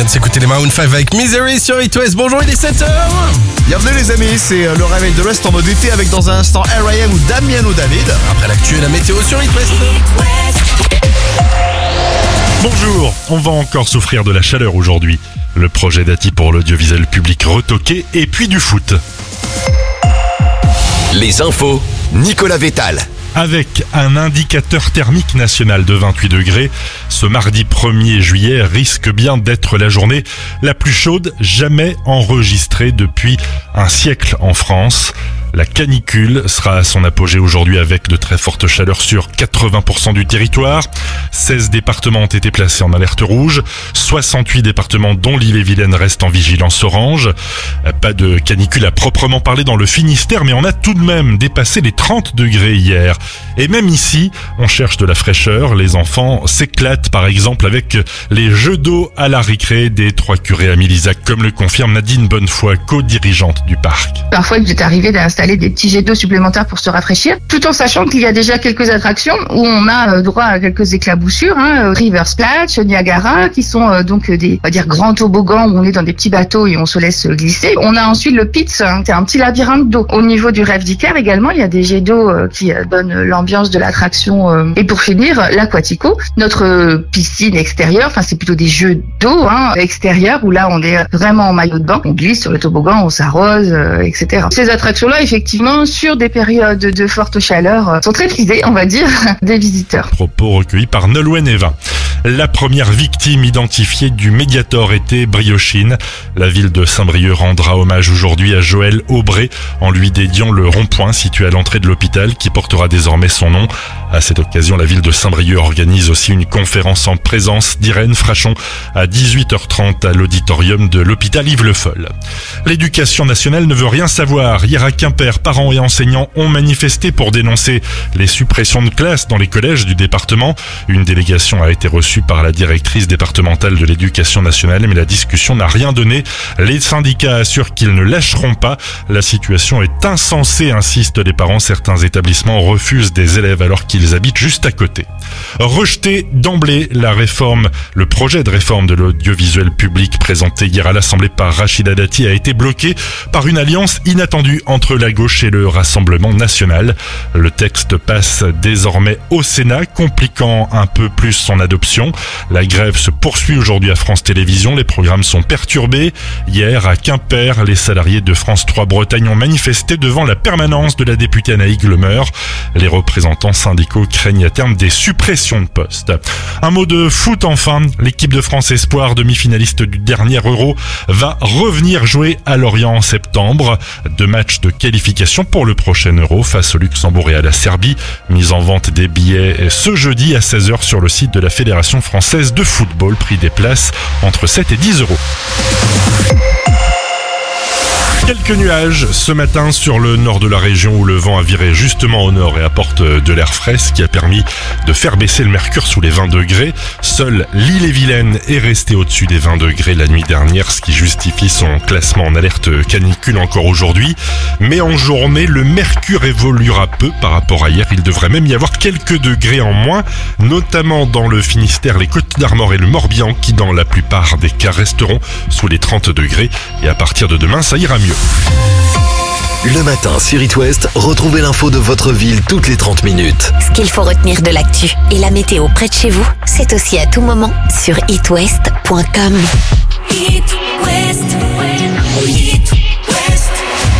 vient de s'écouter les Maroon 5 avec Misery sur It West. Bonjour, il est 7h. Bienvenue les amis, c'est le réveil de l'Ouest en mode été avec dans un instant R.I.M. ou Damiano David. Après l'actu et la météo sur It West. Bonjour, on va encore souffrir de la chaleur aujourd'hui. Le projet d'Ati pour l'audiovisuel public retoqué et puis du foot. Les infos, Nicolas Vétal. Avec un indicateur thermique national de 28 degrés, ce mardi 1er juillet risque bien d'être la journée la plus chaude jamais enregistrée depuis un siècle en France. La canicule sera à son apogée aujourd'hui avec de très fortes chaleurs sur 80% du territoire. 16 départements ont été placés en alerte rouge. 68 départements dont l'Ille-et-Vilaine restent en vigilance orange. Pas de canicule à proprement parler dans le Finistère, mais on a tout de même dépassé les 30 degrés hier. Et même ici, on cherche de la fraîcheur. Les enfants s'éclatent par exemple avec les jeux d'eau à la récré des Trois Curés à Milizac, comme le confirme Nadine Bonnefoy, co-dirigeante du parc. Parfois, il est arrivé d'installer des petits jets d'eau supplémentaires pour se rafraîchir, tout en sachant qu'il y a déjà quelques attractions où on a droit à quelques éclaboussures, River Splash, Niagara, qui sont donc des, on va dire, grands toboggans où on est dans des petits bateaux et on se laisse glisser. On a ensuite le Pitts, c'est un petit labyrinthe d'eau. Au niveau du rêve d'Icar également, il y a des jets d'eau qui donnent l'ambiance de l'attraction. Et pour finir, l'Aquatico, notre piscine extérieure, enfin c'est plutôt des jeux d'eau extérieurs où là on est vraiment en maillot de bain, on glisse sur le toboggan, on s'arrose, etc. Ces attractions-là, effectivement, sur des périodes de forte chaleur, sont très prisées, on va dire, des visiteurs. Propos recueillis par Nolwenn Evin. La première victime identifiée du Mediator était Briochine. La ville de Saint-Brieuc rendra hommage aujourd'hui à Joël Aubray en lui dédiant le rond-point situé à l'entrée de l'hôpital qui portera désormais son nom. À cette occasion, la ville de Saint-Brieuc organise aussi une conférence en présence d'Irène Frachon à 18h30 à l'auditorium de l'hôpital Yves Le Foll. L'éducation nationale ne veut rien savoir. Hier à Quimper, parents et enseignants ont manifesté pour dénoncer les suppressions de classes dans les collèges du département. Une délégation a été reçue par la directrice départementale de l'éducation nationale, mais la discussion n'a rien donné. Les syndicats assurent qu'ils ne lâcheront pas. La situation est insensée, insistent les parents. Certains établissements refusent des élèves alors qu'ils habitent juste à côté. Rejeté d'emblée, le projet de réforme de l'audiovisuel public présenté hier à l'Assemblée par Rachida Dati a été bloqué par une alliance inattendue entre la gauche et le Rassemblement national. Le texte passe désormais au Sénat, compliquant un peu plus son adoption. La grève se poursuit aujourd'hui à France Télévisions. Les programmes sont perturbés. Hier, à Quimper, les salariés de France 3 Bretagne ont manifesté devant la permanence de la députée Anaïg Lemer. Les représentants syndicaux craignent à terme des suppressions de postes. Un mot de foot enfin. L'équipe de France Espoir, demi-finaliste du dernier Euro, va revenir jouer à Lorient en septembre. 2 matchs de qualification pour le prochain Euro face au Luxembourg et à la Serbie. Mise en vente des billets ce jeudi à 16h sur le site de la Fédération française de football. Prix des places entre 7 et 10 euros. Quelques nuages ce matin sur le nord de la région où le vent a viré justement au nord et apporte de l'air frais, ce qui a permis de faire baisser le mercure sous les 20 degrés. Seule l'Ille-et-Vilaine est restée au-dessus des 20 degrés la nuit dernière, ce qui justifie son classement en alerte canicule encore aujourd'hui. Mais en journée, le mercure évoluera peu par rapport à hier. Il devrait même y avoir quelques degrés en moins, notamment dans le Finistère, les Côtes d'Armor et le Morbihan qui dans la plupart des cas resteront sous les 30 degrés. Et à partir de demain, ça ira mieux. Le matin sur It West, retrouvez l'info de votre ville toutes les 30 minutes. Ce qu'il faut retenir de l'actu et la météo près de chez vous, c'est aussi à tout moment sur itwest.com. It West, It West.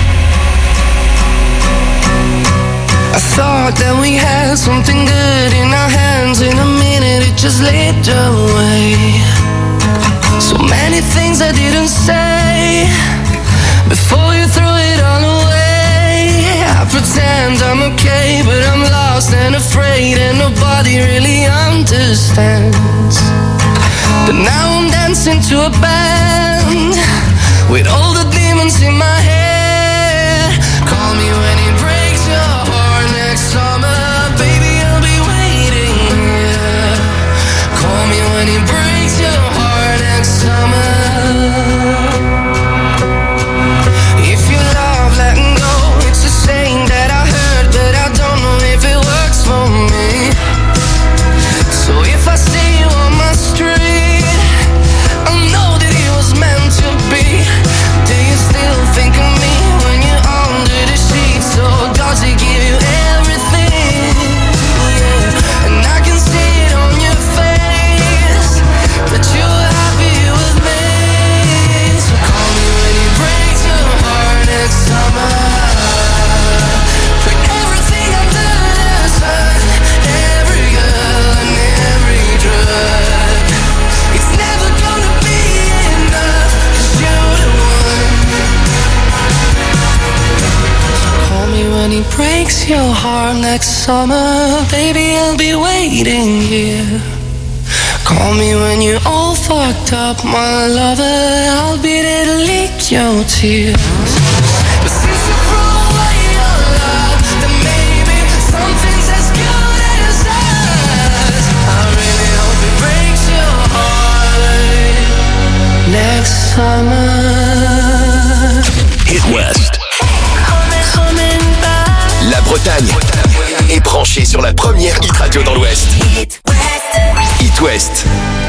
I thought that we had something good in our hands. In a minute it just slipped away. So many things I didn't say before you threw it all away. I pretend I'm okay, but I'm lost and afraid, and nobody really understands. But now I'm dancing to a band with all the demons in my head. Call me when it breaks your heart next summer, baby, I'll be waiting here. Call me when it breaks your heart next summer. So if I see you on my street, I know that your heart next summer. Baby, I'll be waiting here. Call me when you're all fucked up, my lover. I'll be there to lick your tears. But since you throw away your love, then maybe something's as good as us. I really hope it breaks your heart next summer. Hit West. La Bretagne est branchée sur la première hit radio dans l'Ouest. Hit West.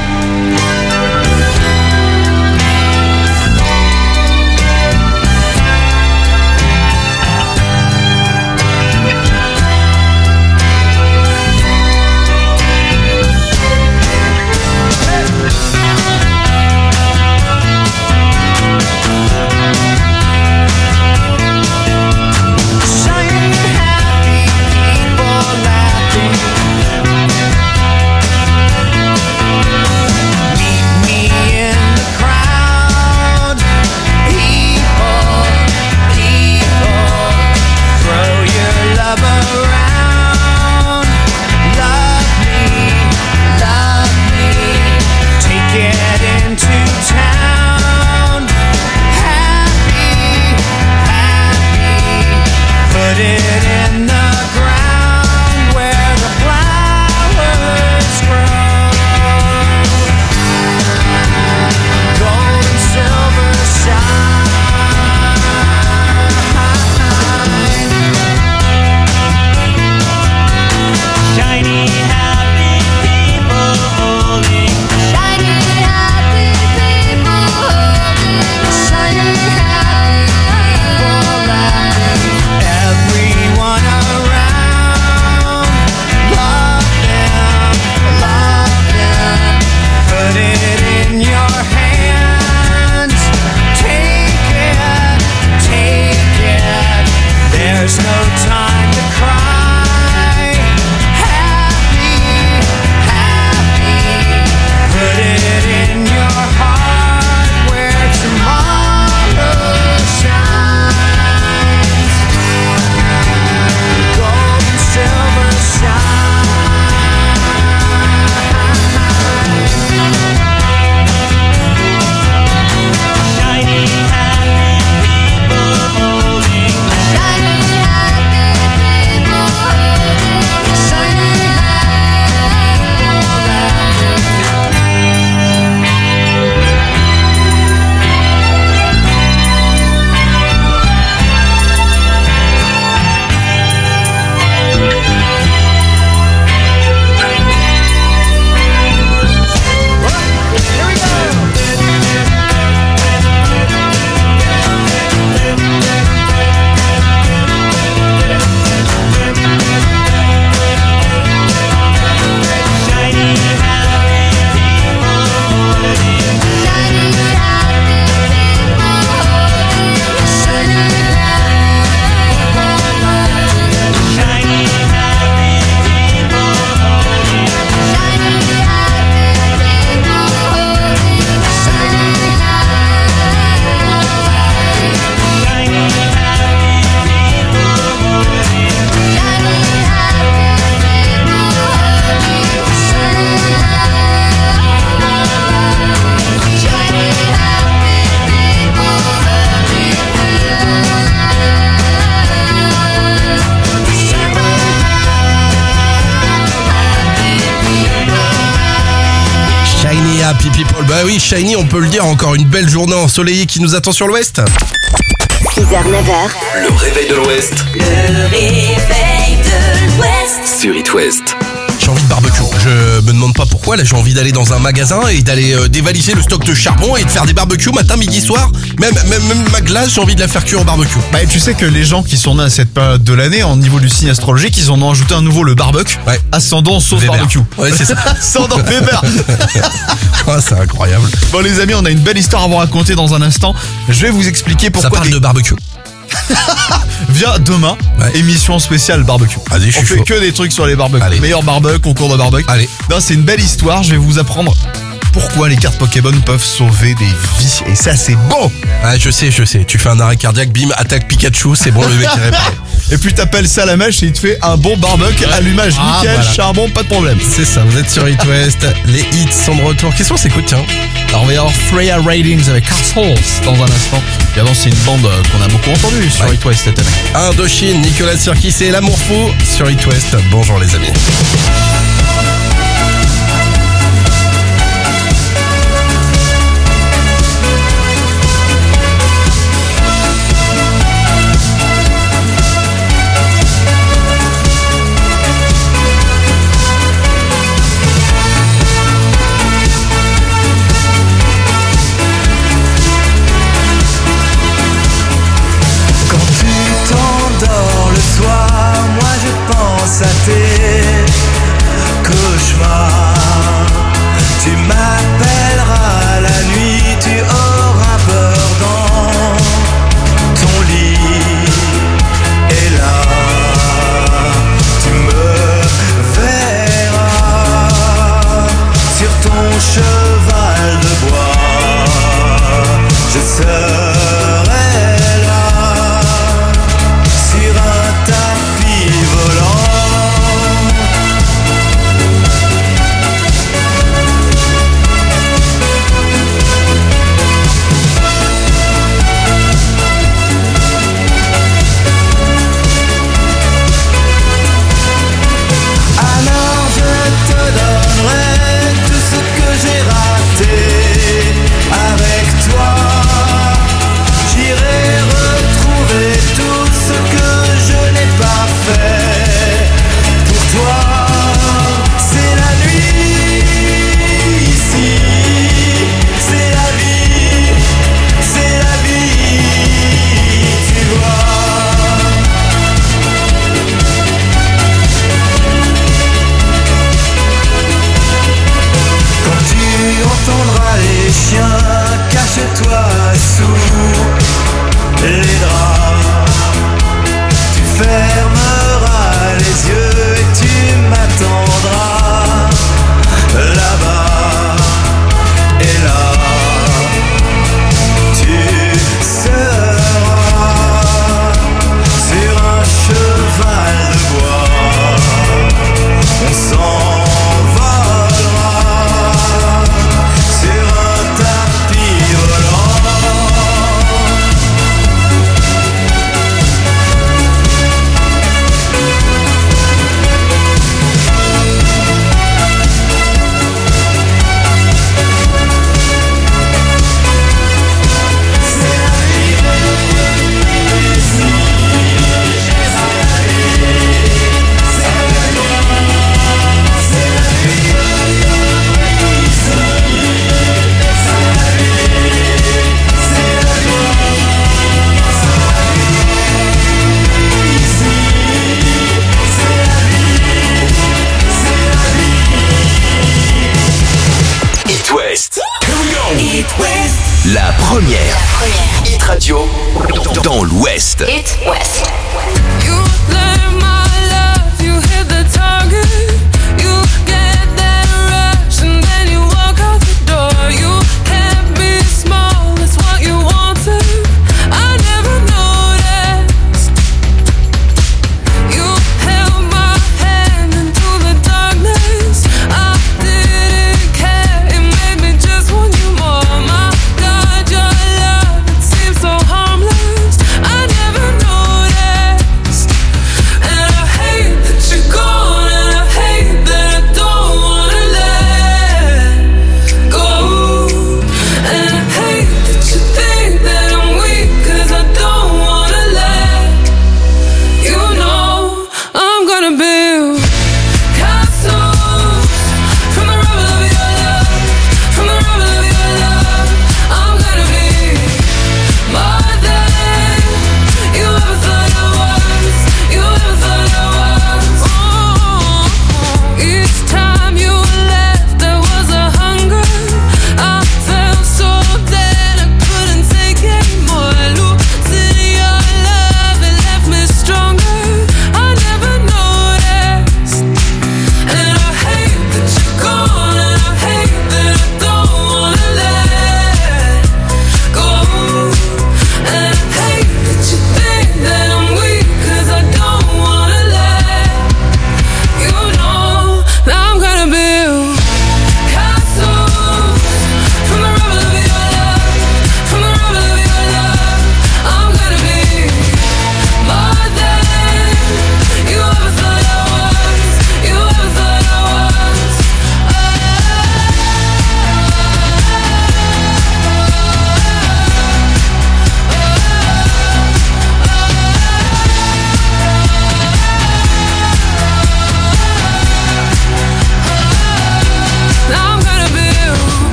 Happy People. Bah oui, Shiny, on peut le dire, encore une belle journée ensoleillée qui nous attend sur l'Ouest. 6h, 9h. Le réveil de l'Ouest. Le réveil de l'Ouest. Sur It West. J'ai envie de barbecue. Je me demande pas pourquoi. Là, j'ai envie d'aller dans un magasin et d'aller dévaliser le stock de charbon et de faire des barbecues matin, midi, soir. Même ma glace, j'ai envie de la faire cuire au barbecue. Bah, tu sais que les gens qui sont nés à cette période de l'année, en niveau du signe astrologique, ils en ont ajouté un nouveau, le barbecue. Ouais. Ascendant sauce Weber. barbecue. Ouais, c'est ça. Ascendant Weber. Ah, c'est incroyable. Bon les amis, on a une belle histoire à vous raconter dans un instant. Je vais vous expliquer pourquoi. Ça parle de barbecue. Viens demain, émission spéciale barbecue. Allez, je on suis fait chaud. que des trucs sur les barbecues. Allez. Meilleur barbecue, concours de barbecue. Allez. Non, c'est une belle histoire. Je vais vous apprendre pourquoi les cartes Pokémon peuvent sauver des vies. Et ça, c'est beau. Ah, je sais. Tu fais un arrêt cardiaque, bim, attaque Pikachu, c'est bon, le mec est réparé. Et puis t'appelles ça la mèche et il te fait un bon barbecue, allumage nickel, voilà. charbon, pas de problème. C'est ça, vous êtes sur It West, les hits sont de retour. Qu'est-ce qu'on s'écoute, tiens? Alors on va y avoir Freya Ridings avec Castles dans un instant. Et avant c'est une bande qu'on a beaucoup entendue sur It West cette année. Indochine, Nicolas Sirkis et L'Amour Fou sur It West. Bonjour les amis. Moi je pense à tes cauchemars. Tu m'appelleras la nuit, tu auras peur dans ton lit. Et là, tu me verras sur ton cheval de bois. Je serai cache-toi sous les draps. Tu fermeras les yeux et tu m'attendras là-bas. Et là, tu seras sur un cheval de bois. On s'envolera sur un tapis volant. La première. Hit Radio dans l'Ouest. It West. You learn my love, you hit the target, you get that rush and then you walk out the door. You can't be small, that's what you wanted. I never noticed. You held my hand into the darkness. I didn't care, it made me just want you more. My God, your love, it seems so harmless. I never noticed.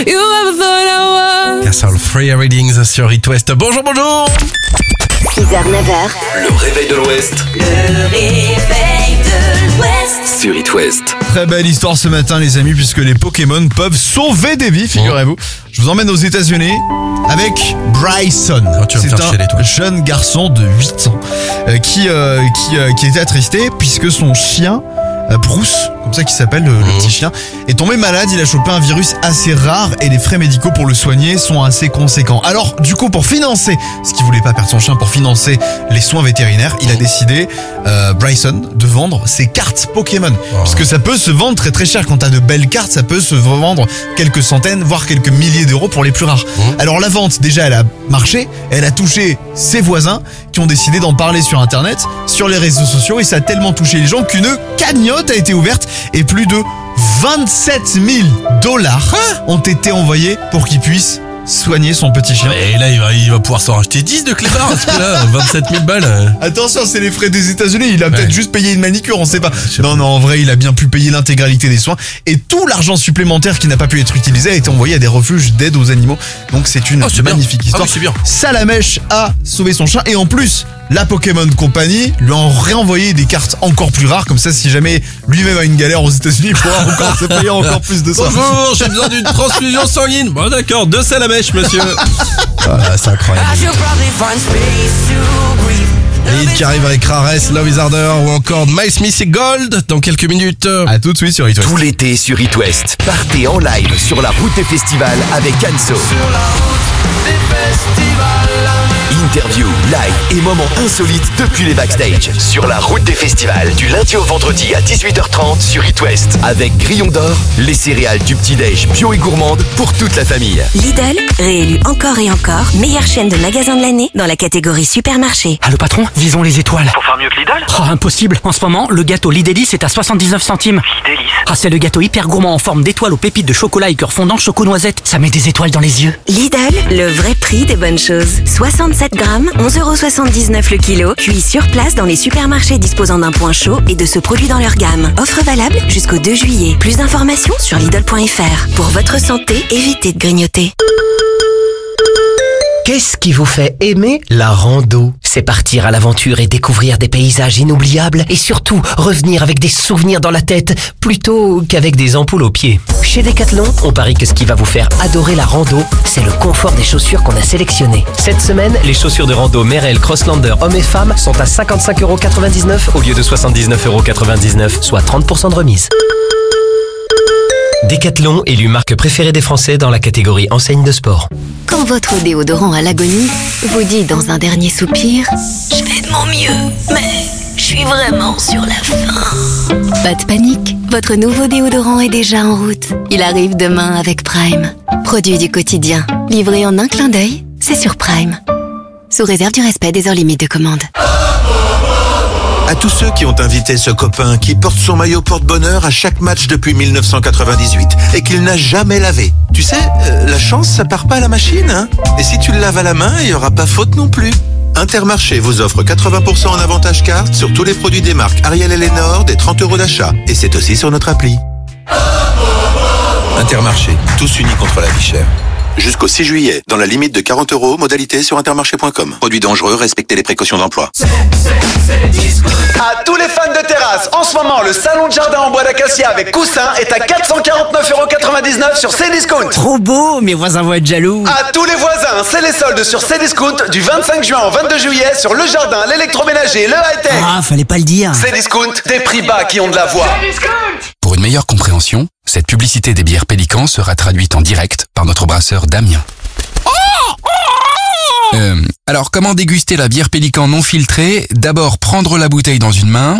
you ever thought I was. Castle Freya Readings sur It West. Bonjour. 6h, 9h. Le réveil de l'Ouest Le réveil de l'Ouest. sur It West. Très belle histoire ce matin les amis, puisque les Pokémon peuvent sauver des vies, figurez-vous. Je vous emmène aux États-Unis avec Bryson. tu vas me C'est faire chialer, toi. un jeune garçon de 8 ans qui était attristé puisque son chien Bruce, comme ça qu'il s'appelle le petit chien, est tombé malade. Il a chopé un virus assez rare et les frais médicaux pour le soigner sont assez conséquents. Alors du coup, pour financer, ce qu'il voulait pas perdre son chien, pour financer les soins vétérinaires, il a décidé, Bryson, de vendre ses cartes Pokémon. Parce que ça peut se vendre très très cher. Quand t'as de belles cartes, ça peut se vendre quelques centaines, voire quelques milliers d'euros pour les plus rares. Alors la vente, déjà, elle a marché, elle a touché ses voisins qui ont décidé d'en parler sur internet, sur les réseaux sociaux, et ça a tellement touché les gens qu'une cagnotte a été ouverte et plus de 27 000 $ ont été envoyés pour qu'il puisse soigner son petit chien. Et là, il va pouvoir s'en racheter 10 de clébards à ce prix-là. 27 000 balles. Attention, c'est les frais des États-Unis. Il a peut-être Ouais. juste payé une manicure, on sait pas. Non, en vrai, il a bien pu payer l'intégralité des soins. Et tout l'argent supplémentaire qui n'a pas pu être utilisé a été envoyé à des refuges d'aide aux animaux. Donc c'est une c'est bien. magnifique histoire. Ah oui, c'est bien. Salamèche a sauvé son chien. Et en plus, la Pokémon Company lui a réenvoyé des cartes encore plus rares. Comme ça, si jamais lui-même a une galère aux États-Unis, il pourra encore se payer encore plus de soins. Bonjour, j'ai besoin d'une transfusion sanguine. Bon d'accord, 2 Salamèche, monsieur. Voilà, c'est incroyable. I should probably find space to breathe. Les hits qui arrivent avec Rares, Love is Harder ou encore Miles Smith et Gold dans quelques minutes. À tout de suite sur It West. Tout l'été sur It West, partez en live sur la route des festivals avec Anso. Interview, live et moments insolites depuis les backstage. Sur la route des festivals, du lundi au vendredi à 18h30 sur It West. Avec Grillon d'Or, les céréales du petit-déj bio et gourmande pour toute la famille. Lidl, réélu encore et encore, meilleure chaîne de magasins de l'année dans la catégorie supermarché. Allô patron, visons les étoiles. Pour faire mieux que Lidl? Oh, impossible. En ce moment, le gâteau Lidélis est à 79 centimes. Lidélis. Ah, c'est le gâteau hyper gourmand en forme d'étoile aux pépites de chocolat et cœur fondant choco-noisette. Ça met des étoiles dans les yeux. Lidl, le vrai prix des bonnes choses. 67 grammes, 11,79 € le kilo, cuit sur place dans les supermarchés disposant d'un point chaud et de ce produit dans leur gamme. Offre valable jusqu'au 2 juillet. Plus d'informations sur Lidl.fr. Pour votre santé, évitez de grignoter. Qu'est-ce qui vous fait aimer la rando? C'est partir à l'aventure et découvrir des paysages inoubliables et surtout revenir avec des souvenirs dans la tête plutôt qu'avec des ampoules aux pieds. Chez Decathlon, on parie que ce qui va vous faire adorer la rando, c'est le confort des chaussures qu'on a sélectionnées. Cette semaine, les chaussures de rando Merrell Crosslander hommes et femmes sont à 55,99 € au lieu de 79,99 €, soit 30% de remise. Decathlon, élu marque préférée des Français dans la catégorie enseigne de sport. Quand votre déodorant à l'agonie vous dit dans un dernier soupir « Je fais de mon mieux, mais je suis vraiment sur la fin ». Pas de panique, votre nouveau déodorant est déjà en route. Il arrive demain avec Prime. Produit du quotidien, livré en un clin d'œil, c'est sur Prime. Sous réserve du respect des heures limites de commande. À tous ceux qui ont invité ce copain qui porte son maillot porte-bonheur à chaque match depuis 1998 et qu'il n'a jamais lavé. Tu sais, la chance, ça part pas à la machine, hein. Et si tu le laves à la main, il y aura pas faute non plus. Intermarché vous offre 80% en avantage carte sur tous les produits des marques Ariel et Lénore, des 30 € d'achat. Et c'est aussi sur notre appli. Intermarché, tous unis contre la vie chère. Jusqu'au 6 juillet, dans la limite de 40 €, modalité sur intermarché.com. Produits dangereux, respectez les précautions d'emploi. À tous les fans de terrasse, en ce moment, le salon de jardin en bois d'acacia avec coussin est à 449,99 € sur Cdiscount. Trop beau, mes voisins vont être jaloux. À tous les voisins, c'est les soldes sur Cdiscount du 25 juin au 22 juillet sur le jardin, l'électroménager, le high-tech. Ah, fallait pas le dire. Cdiscount, des prix bas qui ont de la voix. Pour une meilleure compréhension, cette publicité des bières Pélican sera traduite en direct par notre brasseur Damien. Alors, comment déguster la bière Pélican non filtrée? D'abord, prendre la bouteille dans une main,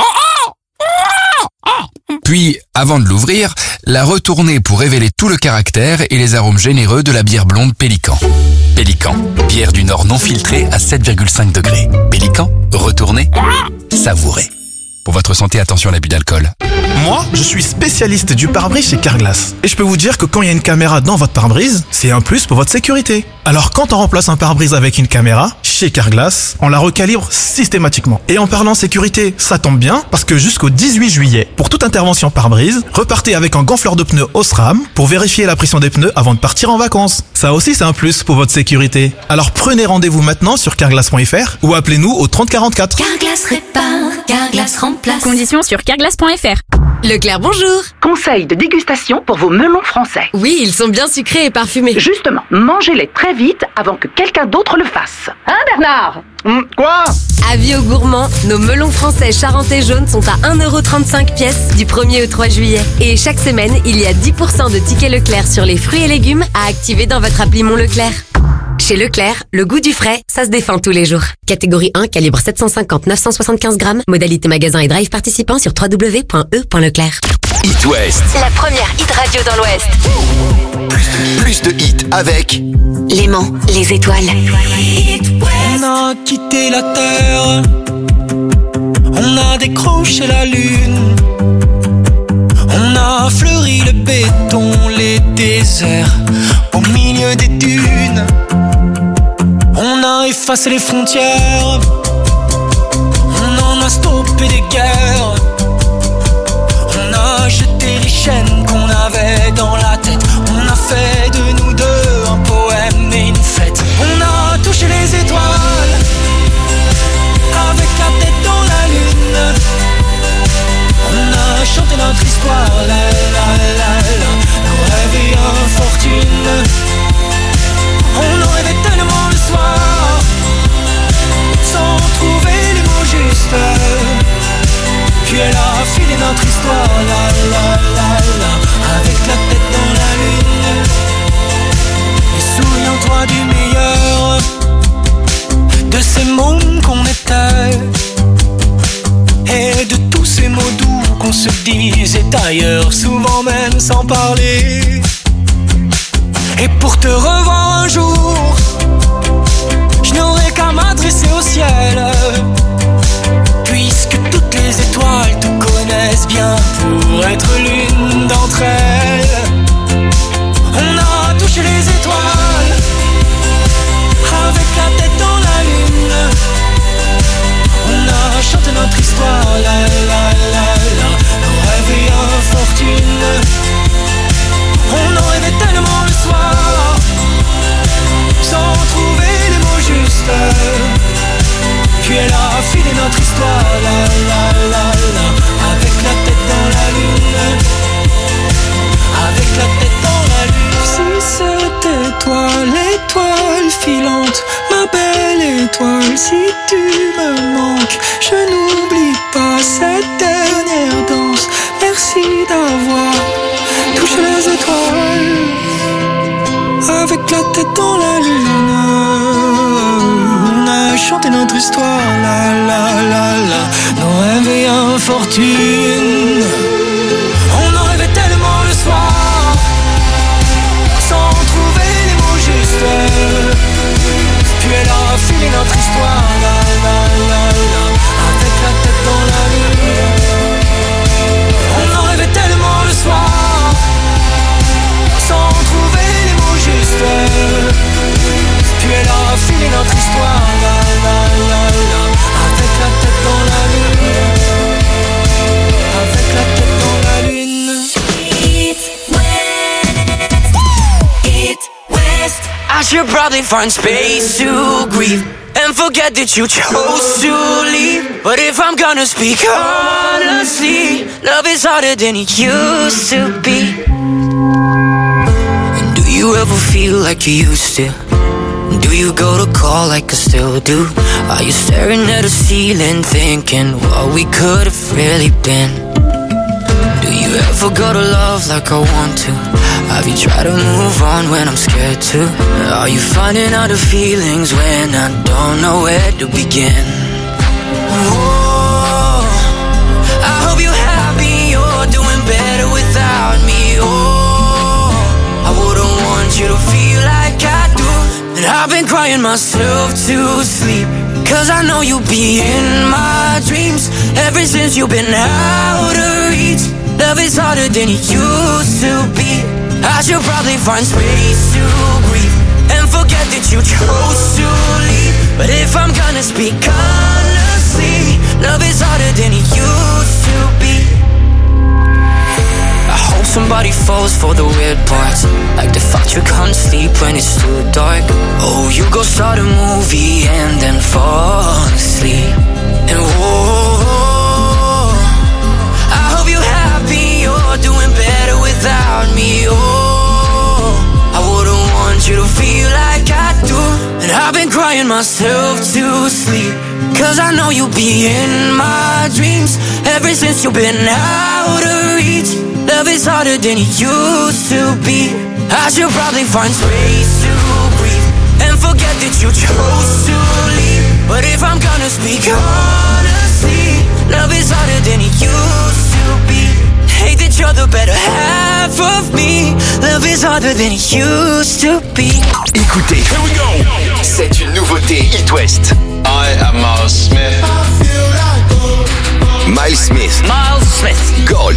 puis, avant de l'ouvrir, la retourner pour révéler tout le caractère et les arômes généreux de la bière blonde Pélican. Pélican, bière du Nord non filtrée à 7,5 degrés. Pélican, retournez, savourez. Pour votre santé, attention à l'abus d'alcool. Moi, je suis spécialiste du pare-brise chez Carglass. Et je peux vous dire que quand il y a une caméra dans votre pare-brise, c'est un plus pour votre sécurité. Alors quand on remplace un pare-brise avec une caméra, chez Carglass, on la recalibre systématiquement. Et en parlant sécurité, ça tombe bien, parce que jusqu'au 18 juillet, pour toute intervention pare-brise, repartez avec un gonfleur de pneus Osram pour vérifier la pression des pneus avant de partir en vacances. Ça aussi c'est un plus pour votre sécurité. Alors prenez rendez-vous maintenant sur carglass.fr ou appelez-nous au 3044. Carglass répare, Carglass remplace. Conditions sur carglass.fr. Leclerc, bonjour. Conseil de dégustation pour vos melons français. Oui, ils sont bien sucrés et parfumés. Justement, mangez-les très vite avant que quelqu'un d'autre le fasse. Hein, Bernard? Quoi? Avis aux gourmands, nos melons français charentais jaunes sont à 1,35€ pièce du 1er au 3 juillet. Et chaque semaine, il y a 10% de tickets Leclerc sur les fruits et légumes à activer dans votre appli Mon Leclerc. Chez Leclerc, le goût du frais, ça se défend tous les jours. Catégorie 1, calibre 750-975 grammes. Modalité magasin et drive participant sur www.e.leclerc. It West. La première hit radio dans l'Ouest. Plus de hits avec L'aimant, les étoiles. On a quitté la terre, on a décroché la lune, on a fleuri le béton, les déserts, au milieu des dunes. On a effacé les frontières, on en a stoppé des guerres. On a jeté les chaînes qu'on avait dans la tête. On a fait de nous deux un poème et une fête. On a touché les étoiles avec la tête dans la lune. On a chanté notre histoire, la la la la. Nos rêves et infortune. On en rêvait tellement le soir, sans trouver les mots justes. Puis elle a filé notre histoire, la la la la, avec la tête dans la lune. Et souviens-toi du meilleur, de ces mômes qu'on était, et de tous ces mots doux qu'on se disait ailleurs, souvent même sans parler. Et pour te revoir un jour, je n'aurai qu'à m'adresser au ciel, puisque toutes les étoiles te connaissent bien pour être l'une d'entre elles. On a touché les étoiles avec la tête dans la lune. On a chanté notre histoire, la la la la, nos rêves et infortune. On en rêvait tellement le soir, sans trouver les mots justes. Puis elle a filé notre histoire, la la la la, avec la tête dans la lune. Avec la tête dans la lune. Si c'était toi, l'étoile filante, ma belle étoile, si tu me manques, je n'oublie pas cette dernière danse. Merci d'avoir touché les étoiles avec la tête dans la lune. On a chanté notre histoire, la la la la, nos rêves et infortune. On en rêvait tellement le soir, sans trouver les mots justes. Puis elle a filé notre histoire, la la la la, avec la tête dans la lune. On en rêvait tellement le soir, sans trouver les mots justes. Puis elle a filé notre histoire, la la la la, avec la tête dans la lune. Avec la tête dans la lune. It West. I should probably find space to grieve and forget that you chose to leave. But if I'm gonna speak honestly, love is harder than it used to be. And do you ever feel like you used to? Do you go to call like I still do? Are you staring at the ceiling thinking what we could have really been? Do you ever go to love like I want to? Have you tried to move on when I'm scared to? Are you finding out the feelings when I don't know where to begin? Oh, I hope you're happy, you're doing better without me. Oh, I wouldn't want you to feel like I do. And I've been crying myself to sleep, cause I know you'll be in my dreams. Ever since you've been out of reach, love is harder than it used to be. I should probably find space to grieve and forget that you chose to leave. But if I'm gonna speak honestly, love is harder than it used to be. I hope somebody falls for the weird parts, like the fact you can't sleep when it's too dark. Oh, you go start a movie and then fall asleep. And whoa, I hope you're happy, you're doing better without me. Oh, I wouldn't want you to feel like I do. And I've been crying myself to sleep, cause I know you'll be in my dreams ever since you've been out of reach. Love is harder than it used to be. I should probably find space to breathe and forget that you chose to leave. But if I'm gonna speak honestly, love is harder than it used to be. Hate that you're the better half of me. Love is harder than it used to be. Écoutez, c'est une nouveauté It West. I am Miles Smith. Miles Smith. Gold.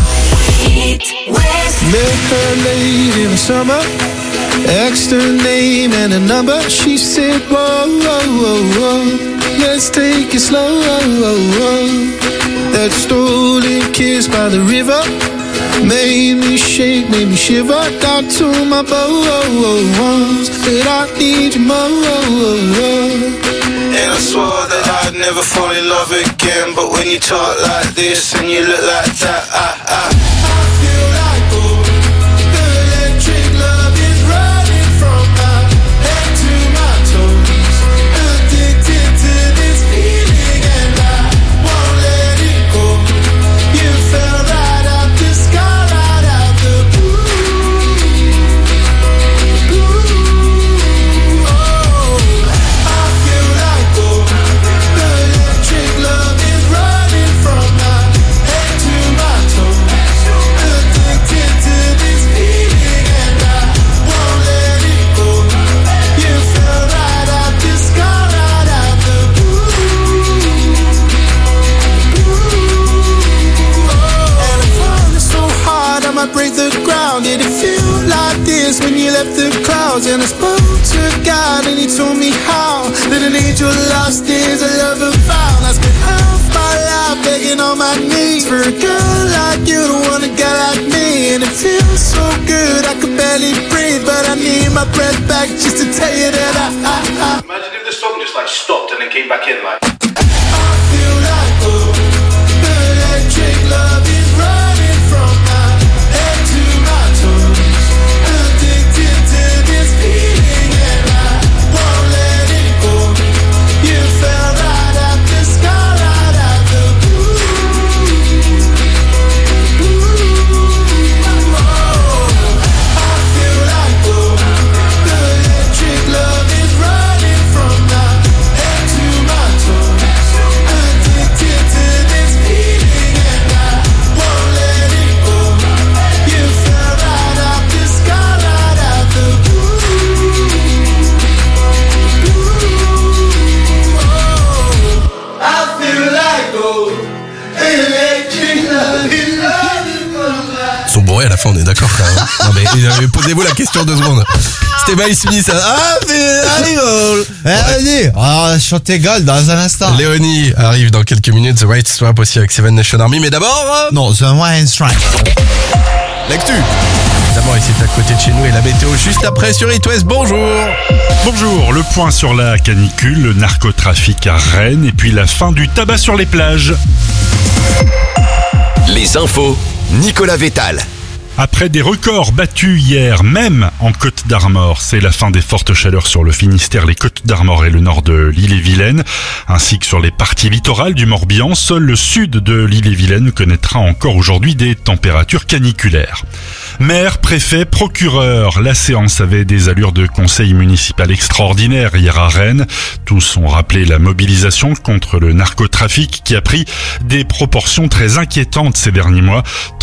Met her late in the summer, asked her name and a number. She said, whoa, whoa, whoa, whoa, let's take it slow. That stolen kiss by the river made me shake, made me shiver. Got to my bones, said I need you more. And I swore that I'd never fall in love again. But when you talk like this and you look like that, I feel like gold. The electric love is running from my head to my toes. Addicted to this feeling and I won't let it go. You fell right out the sky, right out the blue. Oh, I feel like gold. The electric love is running from my head to my toes. Addicted to this feeling and I won't let it go. You fell right out the sky, right out the blue. And I'm falling so hard I might break the ground. Did it feel like this when you left the clouds? And I spoke to God and he told me how that an angel lost is a lover found. I spent half my life begging on my knees for a girl like you to want a guy like me. And it feels so good I could barely breathe, but I need my breath back just to tell you that I Imagine if the song just like stopped and then came back in like. feel like gold. The electric love is running from my head to my toes. Addicted to this feeling and I won't let it go. You fell right out the sky, right out the blue. I feel like gold. The electric love is running from my head to my toes. Addicted to this feeling and I won't let it go. You fell right out the sky, right out the blue. I feel like gold. Electric love is running from my. Ils sont bourrés à la fin, on est d'accord quand même. Non mais posez-vous la question 2 secondes. C'était Miles Smith. Allez, on va chanter Gold dans un instant. Léonie arrive dans quelques minutes. The Right Swap aussi avec Seven Nation Army. Mais d'abord... Non, The Wine Strike. L'actu. D'abord ici à côté de chez nous et la météo juste après sur It West. Bonjour. Bonjour, le point sur la canicule, le narcotrafic à Rennes et puis la fin du tabac sur les plages. Les infos, Nicolas Vétal. Après des records battus hier, même en Côte d'Armor, c'est la fin des fortes chaleurs sur le Finistère, les Côtes d'Armor et le nord de l'Ille-et-Vilaine, ainsi que sur les parties littorales du Morbihan. Seul le sud de l'Ille-et-Vilaine connaîtra encore aujourd'hui des températures caniculaires. Maire, préfet, procureur, la séance avait des allures de conseil municipal extraordinaire hier à Rennes. Tous ont rappelé la mobilisation contre le narcotrafic qui a pris des proportions très inquiétantes ces derniers mois.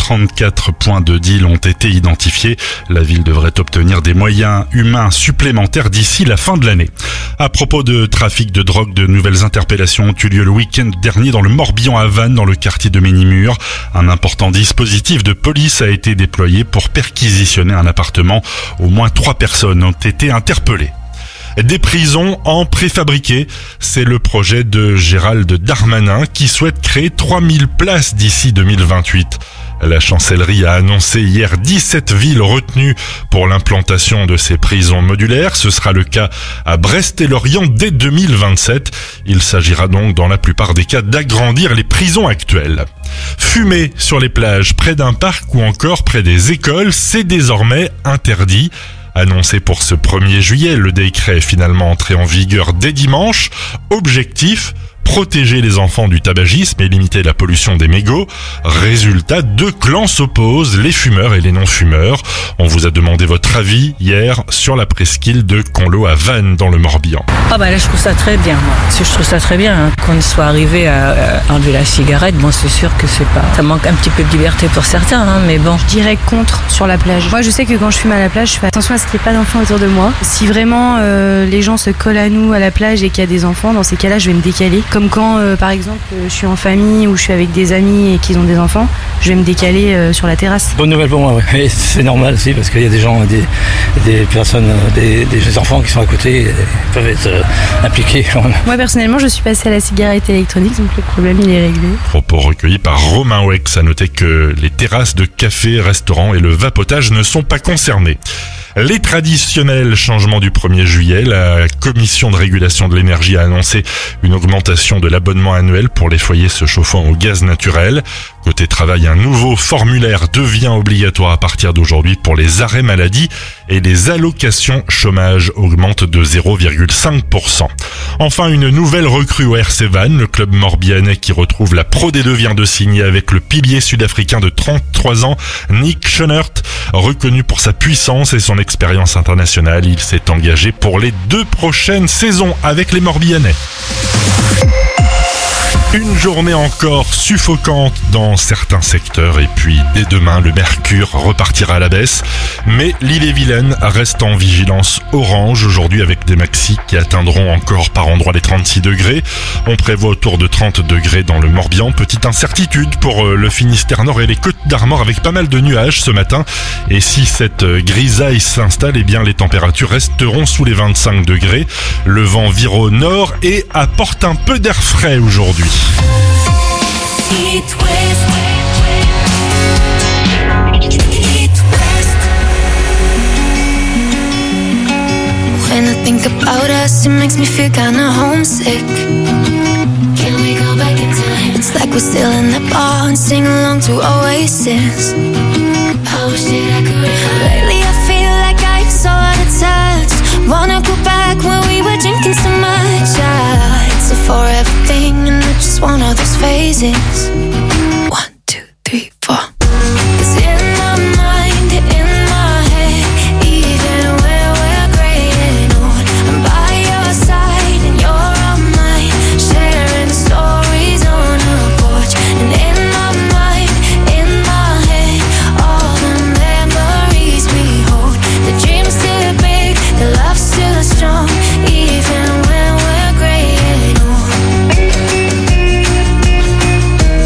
34 points de deal ont été identifiés. La ville devrait obtenir des moyens humains supplémentaires d'ici la fin de l'année. À propos de trafic de drogue, de nouvelles interpellations ont eu lieu le week-end dernier dans le Morbihan à Vannes, dans le quartier de Ménimur. Un important dispositif de police a été déployé pour perquisitionner un appartement. Au moins 3 personnes ont été interpellées. Des prisons en préfabriqué, c'est le projet de Gérald Darmanin qui souhaite créer 3000 places d'ici 2028. La chancellerie a annoncé hier 17 villes retenues pour l'implantation de ces prisons modulaires. Ce sera le cas à Brest et Lorient dès 2027. Il s'agira donc dans la plupart des cas d'agrandir les prisons actuelles. Fumer sur les plages, près d'un parc ou encore près des écoles, c'est désormais interdit. Annoncé pour ce 1er juillet, le décret est finalement entré en vigueur dès dimanche. Objectif, protéger les enfants du tabagisme et limiter la pollution des mégots. Résultat, 2 clans s'opposent, les fumeurs et les non-fumeurs. On vous a demandé votre avis hier sur la presqu'île de Conlo à Vannes dans le Morbihan. Ah bah là je trouve ça très bien, moi. Parce que je trouve ça très bien qu'on soit arrivé à enlever la cigarette. Bon, c'est sûr que c'est pas, ça manque un petit peu de liberté pour certains, mais bon. Je dirais contre sur la plage. Moi je sais que quand je fume à la plage, je fais attention à ce qu'il n'y ait pas d'enfants autour de moi. Si vraiment les gens se collent à nous à la plage et qu'il y a des enfants, dans ces cas-là je vais me décaler. Comme quand par exemple je suis en famille ou je suis avec des amis et qu'ils ont des enfants, je vais me décaler sur la terrasse. Bonne nouvelle pour moi, oui. Et c'est normal aussi parce qu'il y a des gens, des personnes, des enfants qui sont à côté et peuvent être impliqués. Moi personnellement je suis passée à la cigarette électronique, donc le problème il est réglé. Propos recueillis par Romain Wex. À noter que les terrasses de cafés, restaurants et le vapotage ne sont pas concernés. Les traditionnels changements du 1er juillet, la Commission de régulation de l'énergie a annoncé une augmentation de l'abonnement annuel pour les foyers se chauffant au gaz naturel. Côté travail, un nouveau formulaire devient obligatoire à partir d'aujourd'hui pour les arrêts maladie et les allocations chômage augmentent de 0,5%. Enfin, une nouvelle recrue au RC Vannes, le club morbihanais qui retrouve la Pro D2 vient de signer avec le pilier sud-africain de 33 ans, Nick Schoenert. Reconnu pour sa puissance et son expérience internationale, il s'est engagé pour les 2 prochaines saisons avec les Morbihanais. Une journée encore suffocante dans certains secteurs et puis dès demain le mercure repartira à la baisse. Mais l'Ille-et-Vilaine reste en vigilance orange aujourd'hui avec des maxis qui atteindront encore par endroits les 36 degrés. On prévoit autour de 30 degrés dans le Morbihan. Petite incertitude pour le Finistère Nord et les Côtes d'Armor avec pas mal de nuages ce matin. Et si cette grisaille s'installe, eh bien les températures resteront sous les 25 degrés. Le vent vire au nord et apporte un peu d'air frais aujourd'hui. When I think about us, it makes me feel kinda homesick. Can we go back in time? It's like we're still in the bar and sing along to Oasis. I wish that I could. Lately I feel like I'm so out of touch. Wanna go back when we were drinking so much. It's a forever thing and I just want all those phases. 1, 2, 3, 4. 'Cause in my mind, in my head, even when we're gray and old, I'm by your side and you're on mine, sharing the stories on a porch. And in my mind, in my head, all the memories we hold. The dream's still big, the love's still strong, even when we're gray and old.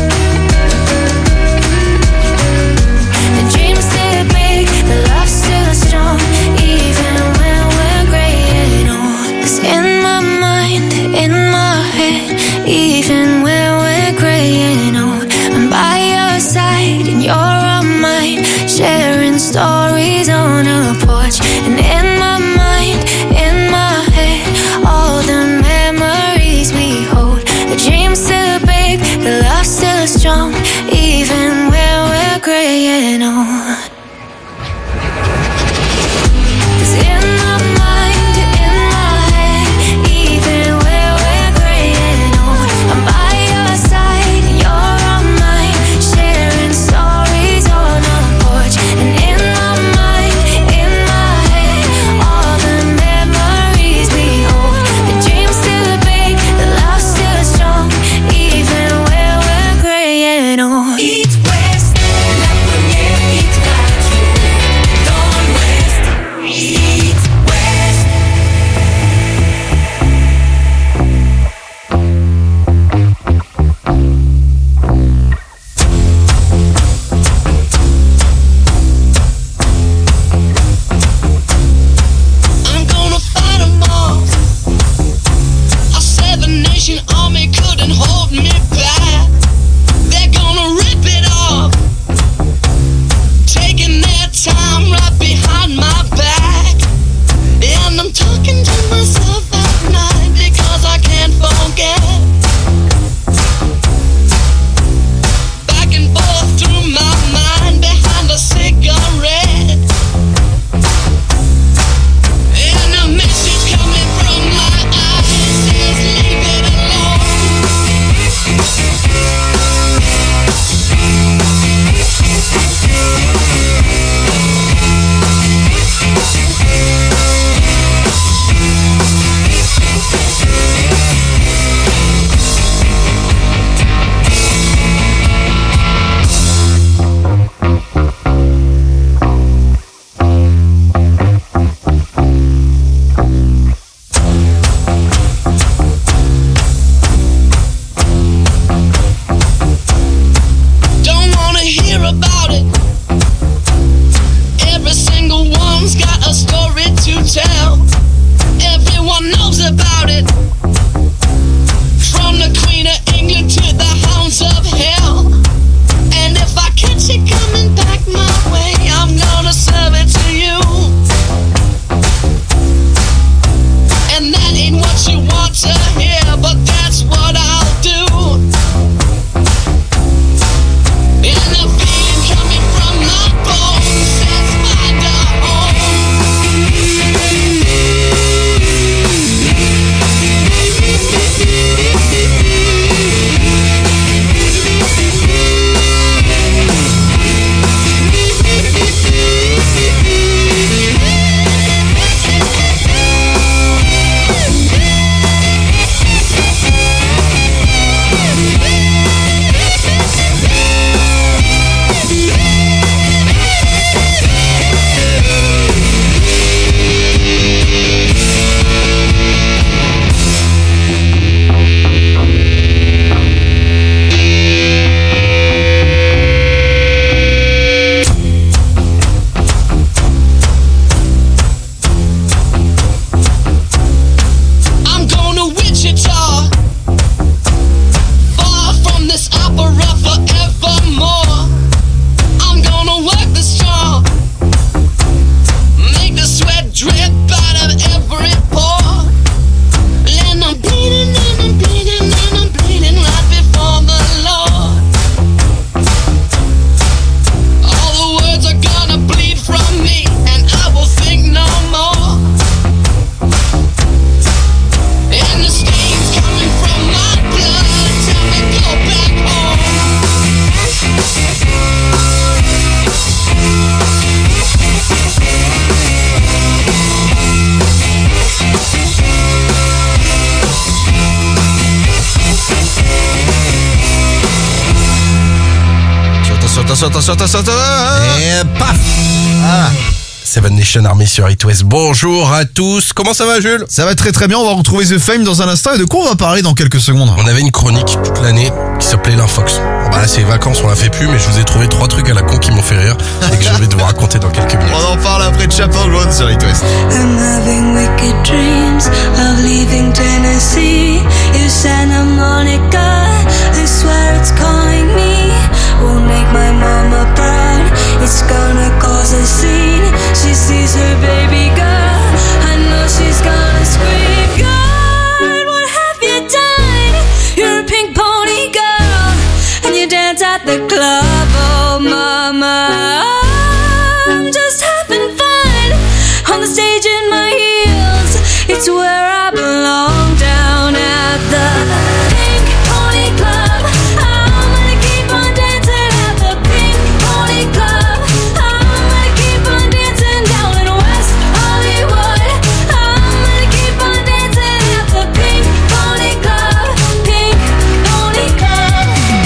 attention. Et paf. Ah. Seven Nation Army sur It West. Bonjour à tous. Comment ça va, Jules? Ça va très très bien. On va retrouver The Fame dans un instant. Et de quoi on va parler dans quelques secondes? On avait une chronique toute l'année qui s'appelait l'Infox. Bon, bah là, c'est les vacances, on la fait plus, mais je vous ai trouvé 3 trucs à la con qui m'ont fait rire et que je vais devoir raconter dans quelques minutes. On en parle après de Chapel Roan sur It West. I'm having wicked dreams of leaving Tennessee. You Santa Monica, I swear it's calling me. Won't make my mama proud, it's gonna cause a scene. She sees her baby girl, I know she's gonna scream. God, what have you done? You're a pink pony girl, and you dance at the club, oh mama. I'm just having fun on the stage in my heels. It's where I belong, down at the Pink Pony Club. I'm gonna keep on dancing at the Pink Pony Club. I'm gonna keep on dancing down in West Hollywood. I'm gonna keep on dancing at the Pink Pony Club. Pink Pony Club.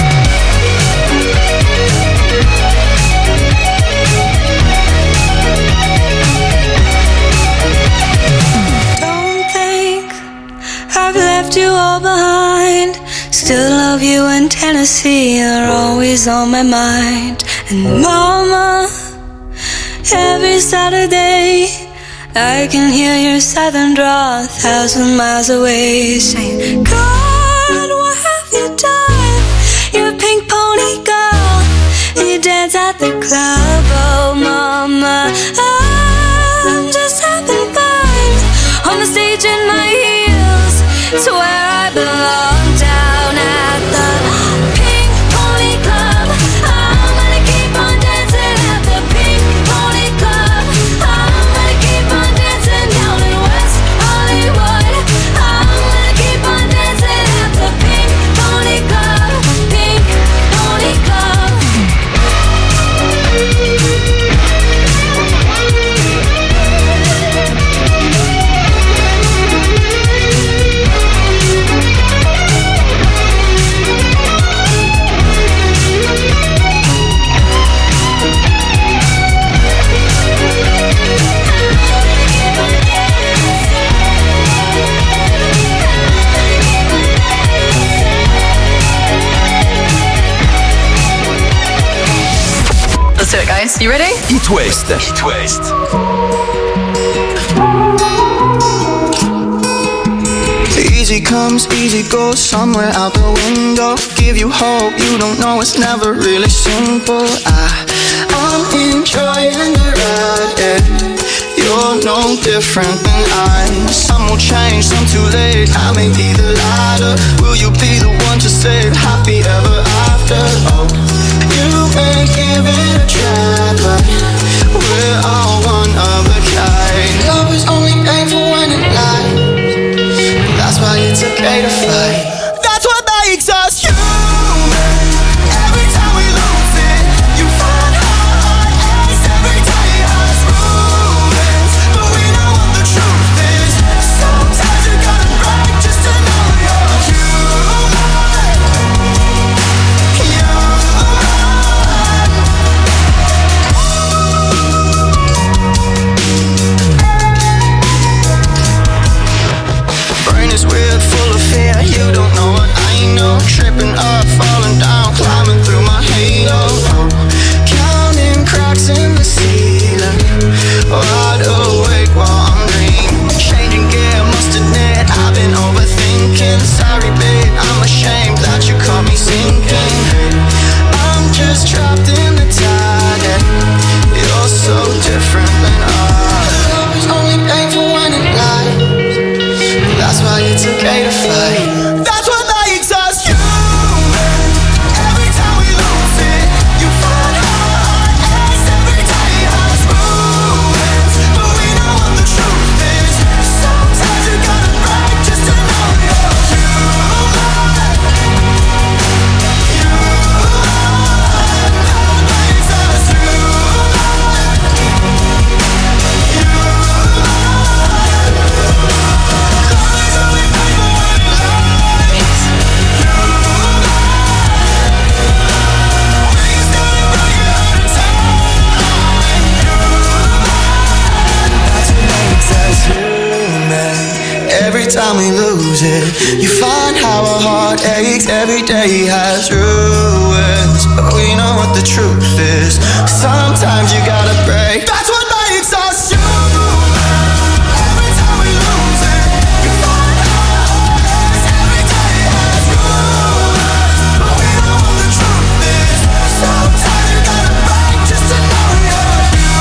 Don't think I've left you all behind. Still love you in Tennessee, you're always on my mind. And mama, every Saturday I can hear your southern drawl 1,000 miles away, saying, God, what have you done? You're a pink pony girl, and you dance at the club, oh mama. I'm just having fun on the stage in my heels. It's where I belong, down at the Pink Pony Club. I'm gonna keep on dancing at the Pink Pony Club. I'm gonna keep on dancing down in West Hollywood. I'm gonna keep on dancing at the Pink Pony Club. Pink Pony Club. Let's do it, guys. You ready? It West. It West. Easy comes, easy goes, somewhere out the window. Give you hope, you don't know it's never really simple. I'm enjoying the ride, yeah. You're no different than I. Some will change, some too late. I may be the latter. Will you be the one to say happy ever after? Oh, you may give it a try, but we're all one of a kind. Love is only painful when it lies. That's why it's okay to fight. That's what makes us human. Every time we lose it, you find heart aches. Every time it has rumors, but we know what the truth is. Sometimes you gotta break just to know you're human. Brain is weird, full of fear. You don't know what I know. Tripping up, falling down, climbing through my halo. Counting cracks in the ceiling. Wide awake while I'm dreaming. Changing gear, must admit I've been overthinking. Sorry, babe, I'm ashamed that you caught me sinking. I'm just trapped in the tide, yeah. You're so different than I. Love is only painful when it lies. That's why it's okay to fight. That's what makes us human. Every time we lose it, you find heart aches. Every time it has rumors, but we know what the truth is. Sometimes you gotta break just to know you're human. That makes us human. every time we lose it. You find how our heart aches every day has ruins. But we know what the truth is. Sometimes you gotta break. That's what makes us human. Every time we lose it, you find how our heart aches every day has ruins. But we know what the truth is. Sometimes you gotta break just to know you're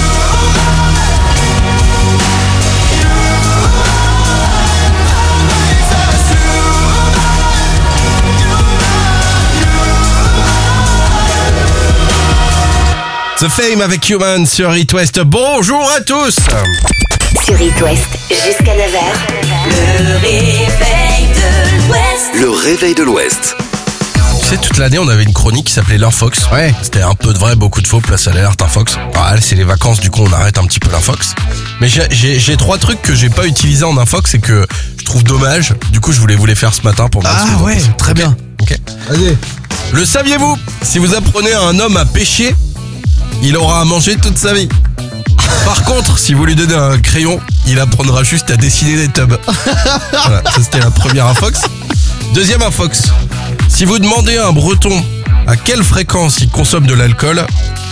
The Fame avec Human sur It West. Bonjour à tous. Sur It West, jusqu'à 9h. Le réveil de l'Ouest. Le réveil de l'Ouest. Tu sais, toute l'année, on avait une chronique qui s'appelait l'Infox. Ouais. C'était un peu de vrai, beaucoup de faux, place alerte, Infox. Ah, c'est les vacances, du coup, on arrête un petit peu l'Infox. Mais j'ai 3 trucs que j'ai pas utilisés en Infox et que je trouve dommage. Du coup, je voulais vous les faire ce matin pour me dire ce que vous en pensez. Très bien. Ok. Vas-y. Le saviez-vous? Si vous apprenez à un homme à pêcher, il aura à manger toute sa vie. Par contre, si vous lui donnez un crayon, il apprendra juste à dessiner des tubs. Voilà, ça c'était la première Infox. Deuxième Infox. Si vous demandez à un Breton à quelle fréquence il consomme de l'alcool,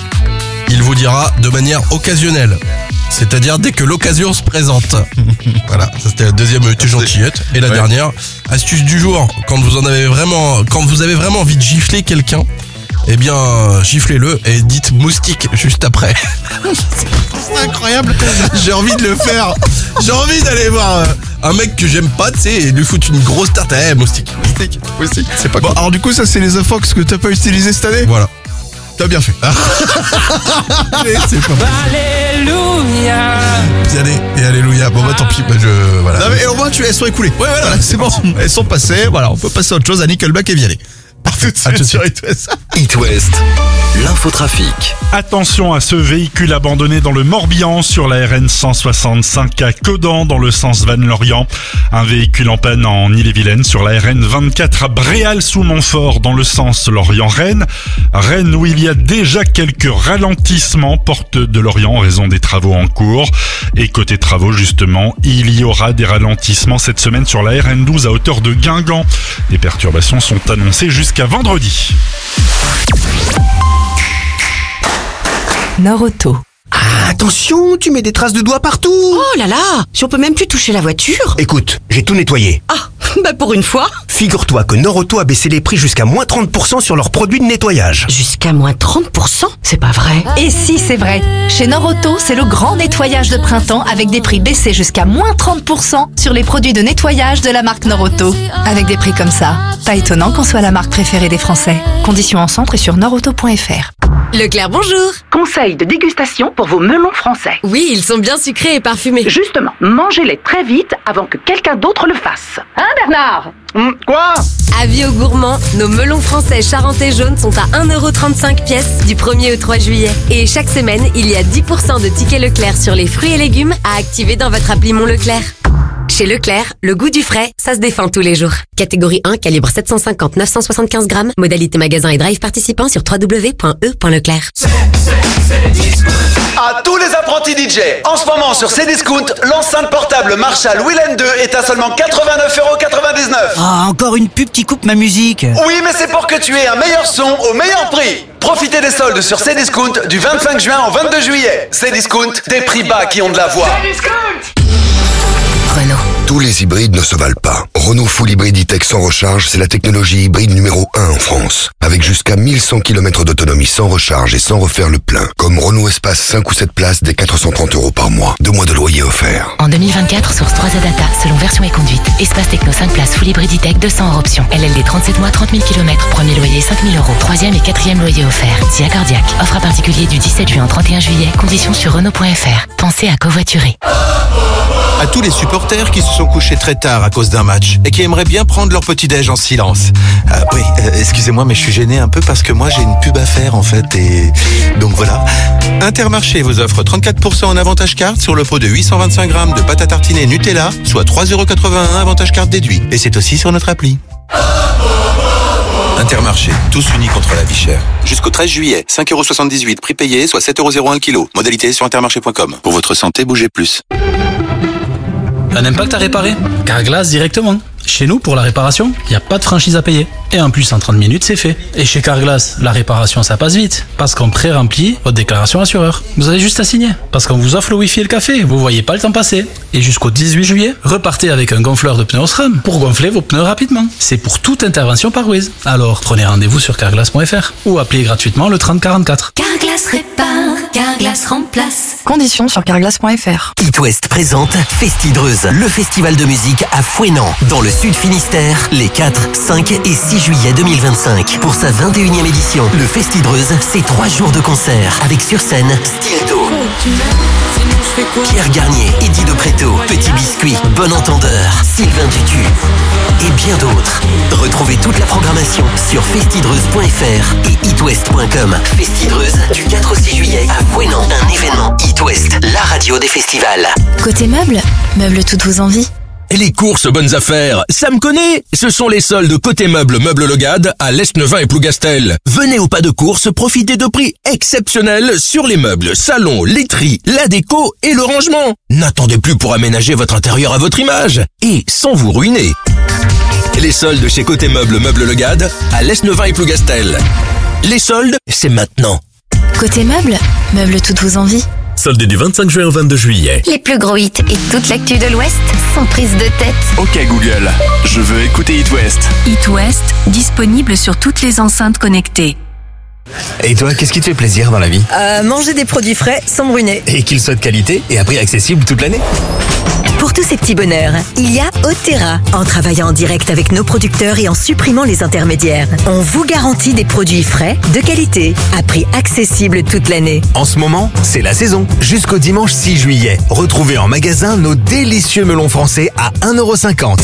il vous dira de manière occasionnelle. C'est-à-dire dès que l'occasion se présente. Voilà, ça c'était la deuxième gentillette. Et la dernière, astuce du jour, quand vous avez vraiment envie de gifler quelqu'un, eh bien, giflez-le et dites moustique juste après. C'est incroyable. J'ai envie de le faire. J'ai envie d'aller voir un mec que j'aime pas, tu sais, et lui foutre une grosse tarte. Eh, moustique. C'est pas bon. cool. Alors du coup, ça c'est les Infox que t'as pas utilisé cette année. Voilà. T'as bien fait. Allez, c'est pas mal. Alléluia. Allez, et alléluia. Bon bah tant pis, voilà. Non mais au moins elles sont écoulées. Ouais, voilà, c'est bon. Elles sont passées. Voilà, on peut passer à autre chose à Nickelback et Vianney. Tout de suite sur It West. It West, l'infotrafic. Attention à ce véhicule abandonné dans le Morbihan sur la RN 165 à Caudan dans le sens Vannes-Lorient. Un véhicule en panne en Ille-et-Vilaine sur la RN 24 à Bréal-sous-Montfort dans le sens Lorient-Rennes. Rennes où il y a déjà quelques ralentissements porte de Lorient en raison des travaux en cours. Et côté travaux justement, il y aura des ralentissements cette semaine sur la RN 12 à hauteur de Guingamp. Les perturbations sont annoncées jusqu'à vendredi. Nord-Auto. Ah, attention, tu mets des traces de doigts partout. Oh là là, si on peut même plus toucher la voiture. Écoute, j'ai tout nettoyé. Ah, bah pour une fois. Figure-toi que Nord-Auto a baissé les prix jusqu'à moins 30% sur leurs produits de nettoyage. Jusqu'à moins 30%? C'est pas vrai. Et si, c'est vrai. Chez Nord-Auto, c'est le grand nettoyage de printemps avec des prix baissés jusqu'à moins 30% sur les produits de nettoyage de la marque Nord-Auto. Avec des prix comme ça, pas étonnant qu'on soit la marque préférée des Français. Conditions en centre et sur nordauto.fr. Leclerc, bonjour. Conseil de dégustation pour vos melons français. Oui, ils sont bien sucrés et parfumés. Justement, mangez-les très vite avant que quelqu'un d'autre le fasse. Hein, Bernard? Quoi? Avis aux gourmands, nos melons français charentais jaunes sont à 1,35€ pièce du 1er au 3 juillet. Et chaque semaine, il y a 10% de tickets Leclerc sur les fruits et légumes à activer dans votre appli Mon Leclerc. Chez Leclerc, le goût du frais, ça se défend tous les jours. Catégorie 1, calibre 750-975 grammes. Modalité magasin et drive participant sur www.e.leclerc. À tous les apprentis DJ, en ce moment sur Cdiscount, l'enceinte portable Marshall Willen 2 est à seulement 89,99€. Ah, encore une pub qui coupe ma musique. Oui, mais c'est pour que tu aies un meilleur son au meilleur prix. Profitez des soldes sur Cdiscount du 25 juin au 22 juillet. Cdiscount, des prix bas qui ont de la voix. Renault. Tous les hybrides ne se valent pas. Renault Full Hybrid E-Tech sans recharge, c'est la technologie hybride numéro 1 en France. Avec jusqu'à 1100 km d'autonomie sans recharge et sans refaire le plein. Comme Renault Espace 5 ou 7 places dès 430€ par mois. 2 mois de loyer offert. En 2024, source 3A Data, selon version et conduite. Espace Techno 5 places Full Hybrid E-Tech 200 option. LLD 37 mois, 30 000 km. Premier loyer 5 000€. Troisième et quatrième loyer offert. SIA Cardiac. Offre à particulier du 17 juin au 31 juillet. Conditions sur Renault.fr. Pensez à covoiturer. À tous les supporters qui se sont couchés très tard à cause d'un match et qui aimeraient bien prendre leur petit-déj en silence. Excusez-moi, mais je suis gêné un peu parce que moi j'ai une pub à faire en fait et donc voilà. Intermarché vous offre 34% en avantage carte sur le pot de 825 grammes de pâte à tartiner Nutella, soit 3,81€ avantage carte déduit. Et c'est aussi sur notre appli. Intermarché, tous unis contre la vie chère. Jusqu'au 13 juillet, 5,78€ prix payé, soit 7,01€ le kilo. Modalité sur intermarché.com. Pour votre santé, bougez plus. Un impact à réparer? Carglass directement. Chez nous, pour la réparation, il n'y a pas de franchise à payer. Et en plus, en 30 minutes, c'est fait. Et chez Carglass, la réparation, ça passe vite. Parce qu'on pré-remplit votre déclaration assureur. Vous avez juste à signer. Parce qu'on vous offre le Wi-Fi et le café. Vous voyez pas le temps passer. Et jusqu'au 18 juillet, repartez avec un gonfleur de pneus Osram pour gonfler vos pneus rapidement. C'est pour toute intervention par Wiz. Alors, prenez rendez-vous sur carglass.fr ou appelez gratuitement le 3044. Carglass répare, Carglass remplace. Conditions sur carglass.fr. It West présente Festidreuse, le festival de musique à Fouesnant, dans le Sud Finistère, les 4, 5 et 6 juillet 2025. Pour sa 21e édition, le Festidreuse, c'est 3 jours de concert, avec sur scène Stilto, Pierre Garnier, Eddie De Preto, Petit Biscuit, Bon Entendeur, Sylvain Tutu et bien d'autres. Retrouvez toute la programmation sur festidreuse.fr et itwest.com. Festidreuse, du 4 au 6 juillet à Fouesnant, un événement It West, la radio des festivals. Côté meubles, meubles toutes vos envies. Les courses bonnes affaires, ça me connaît. Ce sont les soldes côté meubles Le Gade à l'Est-Neuvin et Plougastel. Venez au pas de course, profitez de prix exceptionnels sur les meubles, salons, laiterie, la déco et le rangement. N'attendez plus pour aménager votre intérieur à votre image et sans vous ruiner. Les soldes chez Côté Meubles Le Gade à l'Est-Neuvin et Plougastel. Les soldes, c'est maintenant. Côté meubles, meubles toutes vos envies. Soldes du 25 juin au 22 juillet. Les plus gros hits et toute l'actu de l'Ouest sans prise de tête. Ok Google, je veux écouter It West. It West, disponible sur toutes les enceintes connectées. Et toi, qu'est-ce qui te fait plaisir dans la vie? Manger des produits frais sans brûler. Et qu'ils soient de qualité et à prix accessible toute l'année. Pour tous ces petits bonheurs, il y a Otera. En travaillant en direct avec nos producteurs et en supprimant les intermédiaires, on vous garantit des produits frais, de qualité, à prix accessible toute l'année. En ce moment, c'est la saison. Jusqu'au dimanche 6 juillet, retrouvez en magasin nos délicieux melons français à 1,50 €.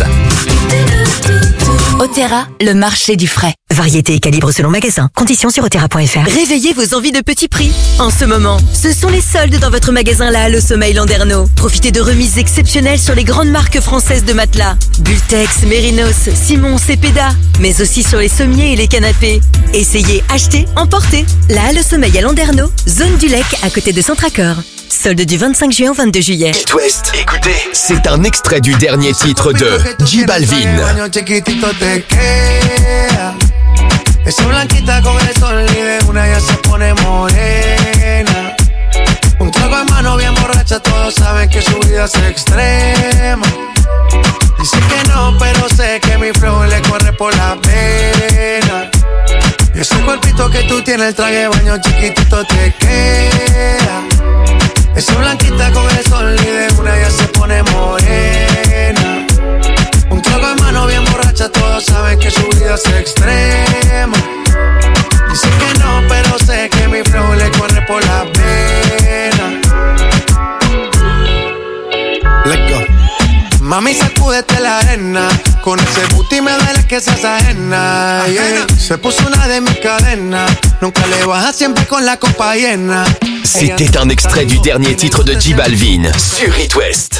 Otera, le marché du frais. Variété et calibre selon magasin. Conditions sur otera.fr. Réveillez vos envies de petits prix. En ce moment, ce sont les soldes dans votre magasin La Halle au Sommeil Landerneau. Profitez de remises exceptionnelles sur les grandes marques françaises de matelas. Bultex, Mérinos, Simon, Cepeda. Mais aussi sur les sommiers et les canapés. Essayez, achetez, emportez. La Halle au Sommeil à Landerneau, zone du Lec à côté de Centracor. Solde du 25 juin au 22 juillet. It West, écoutez, c'est un extrait du dernier titre de J Balvin. Esa blanquita con el sol y de una ya se pone morena. Un trago en mano bien borracha, todos saben que su vida es extrema. Dice que no, pero sé que mi flow le corre por la pena. Y ese cuerpito que tú tienes, el traje de baño chiquitito te queda. Esa blanquita con el sol y de una ya se pone morena. Un trago en mano bien borracha, todos saben que su vida es extrema. Dice que no, pero sé que mi flow le corre por la pena. Let's go. Mami, sacúdete la arena. Con ese booty me duele que seas ajena. Yeah. Se puso una de mis cadenas. Nunca le baja, siempre con la copa llena. C'était un extrait du dernier titre de J Balvin sur It West.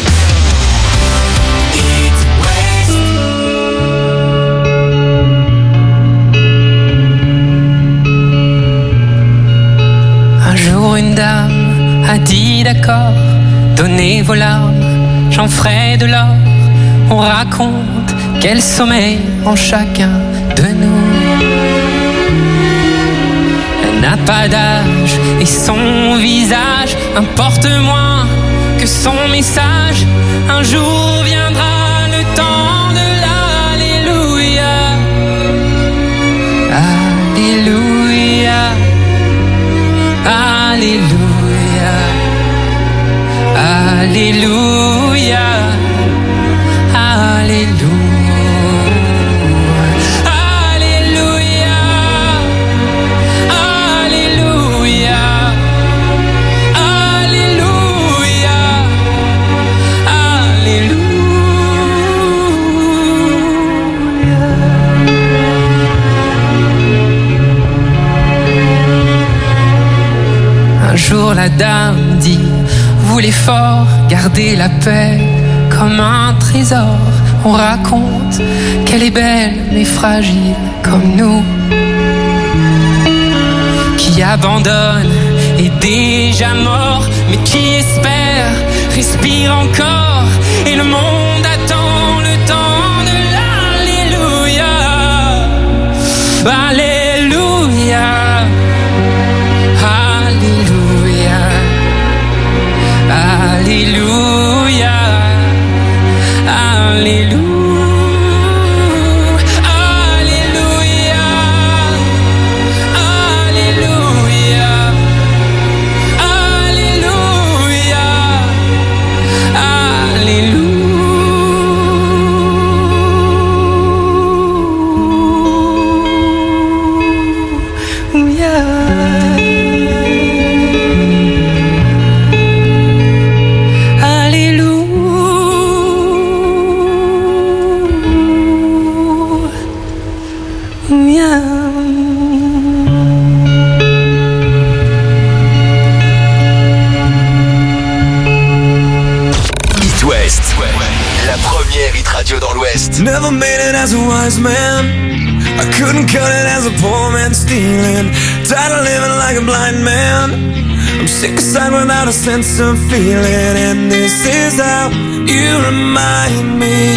Un jour une dame a dit d'accord, donnez vos larmes, j'en ferai de l'or. On raconte quel sommeil en chacun de nous. Elle n'a pas d'âge et son visage importe moins que son message. Un jour viendra le temps de l'alléluia. Alléluia. Alléluia, Alléluia, Alléluia, Alléluia, Alléluia, Alléluia, Alléluia. Un jour la dame dit, voulez fort garder la paix comme un trésor. On raconte qu'elle est belle mais fragile comme nous, qui abandonne est déjà mort, mais qui espère respire encore. Et le Alléluia, Alléluia. Never made it as a wise man. I couldn't cut it as a poor man stealing. Tired of living like a blind man. I'm sick aside without a sense of feeling. And this is how you remind me.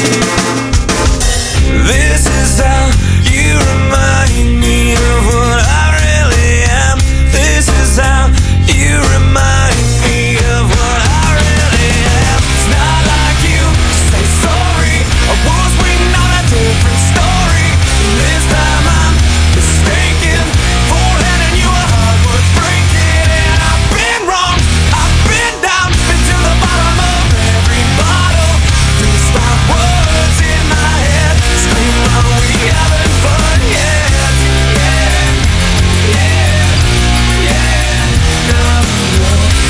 This is how you remind me of what I really am. This is how you remind me of what I really am. It's not like you to say sorry. I was waiting on a different story. This time I'm mistaken for letting you a heart worth breaking. And I've been wrong, I've been down, been to the bottom of every bottle. These five words in my head scream, are we having fun yet? Yeah, yeah, yeah, no, no.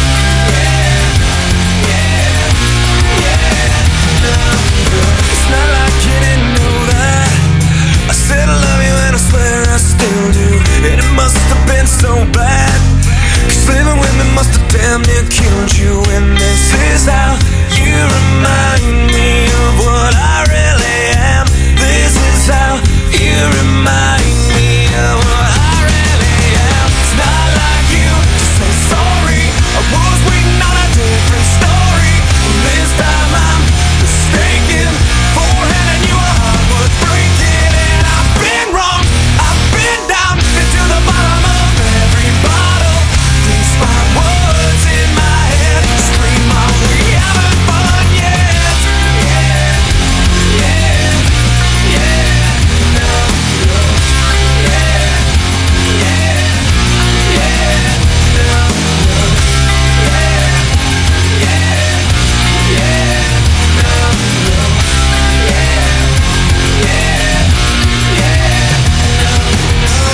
Yeah, yeah, yeah, no, no. It's not like you didn't know that I said I love you and I swear I still do. And it must have been so bad, 'cause living with me must have damn near killed you. And this is how you remind me of what I really am. This is how you remind me of what I really am. It's not like you to say sorry. I was waiting on a different story. This time I'm mistaken for handing you a heart worth breaking. And I've been wrong, I've been down, been to the bottom of every bottle. These five words in my head scream, are we having fun yet? Yeah, yeah, yeah, no, no. Yeah, yeah, yeah, no, no. Yeah, yeah, yeah, no, no. Yeah, yeah, yeah, no, no.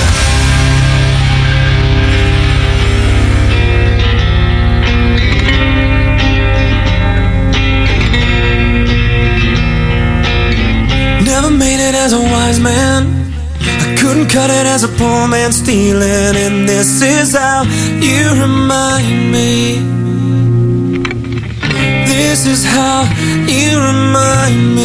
Never made it as a wise man. I couldn't cut it as a poor man stealing. And this is how you remind me. This is how you remind me.